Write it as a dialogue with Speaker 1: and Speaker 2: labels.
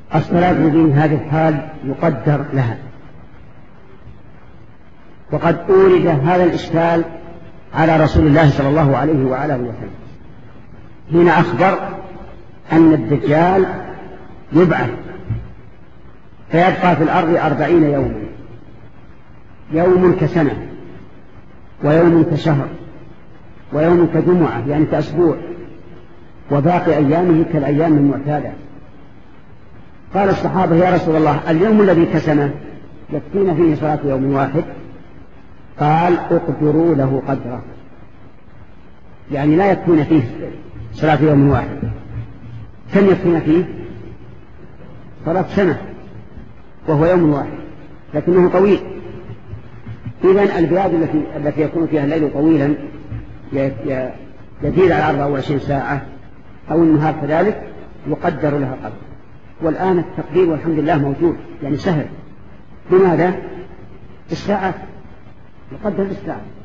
Speaker 1: الصلاة في هذه الحال يقدر لها. وقد أورد هذا الإشكال على رسول الله صلى الله عليه وعلى وسلم حين أخبر أن الدجال يبعث فيبقى في الأرض 40 يوما، يوم كسنة ويوم كشهر ويوم كجمعة يعني كأسبوع، وباقي أيامه كالأيام المعتادة. قال الصحابة: يا رسول الله، اليوم الذي كسنة يكفينا فيه صلاة يوم واحد؟ قال: اقدروا له قدره، يعني لا يكفينا فيه صلاة يوم واحد. كم يكفينا فيه؟ صلاة سنة، وهو يوم واحد لكنه طويل. إذن البلاد التي يكون فيها الليل طويلا يزيد على 24 ساعة أو النهار كذلك يقدر لها قدر. والآن التقدير والحمد لله موجود، يعني سهل. لماذا؟ الساعة يقدر بالساعة.